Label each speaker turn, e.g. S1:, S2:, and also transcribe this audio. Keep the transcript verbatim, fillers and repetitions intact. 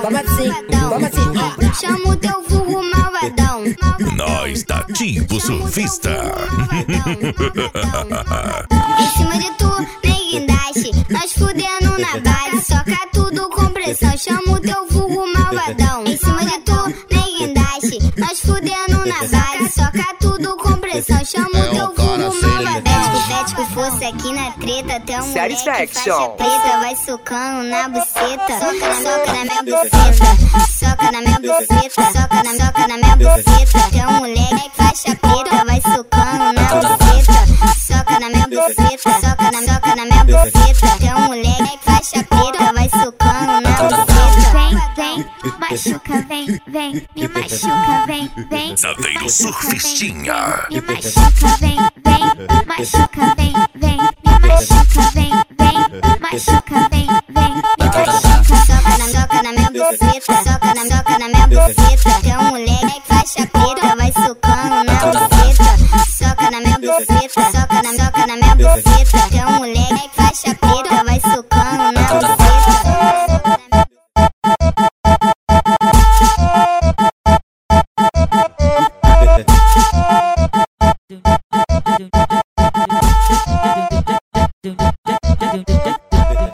S1: toma assim, toma assim.
S2: Chama o teu vulgo malvadão.
S3: Nós da Tipo Surfista.
S2: Em cima de tu, nem guindaste. Nós fudendo na base, soca tudo com pressão. Chama o teu vulgo malvadão. Em cima de tu, nem guindaste. Nós fudendo na base, soca tudo com pressão. Chama o teu vulgo malvadão. Fético, força aqui na treta. Até um moleque faixa preta vai socando na buceta. Soca na, soca na minha buceta. Soca na minha buceta. Soca na, soca na minha buceta. Até um moleque faixa preta vai socando na buceta. Soca na minha buceta. Soca na, soca na minha buceta. Até um moleque faixa preta vai socando na buceta.
S4: Vem, vem, machuca, vem, vem, me machuca, vem, vem.
S3: Verdadeiro surfistinha.
S4: Me machuca, vem, vem, machuca, vem, vem, me machuca, vem, vem, machuca, vem, vem, me machuca.
S2: Soca na, soca na minha buceta. Soca na, soca na minha buceta. Até um moleque faixa preta vai socando na buceta. Soca na minha buceta. Soca na, soca na minha buceta. Até um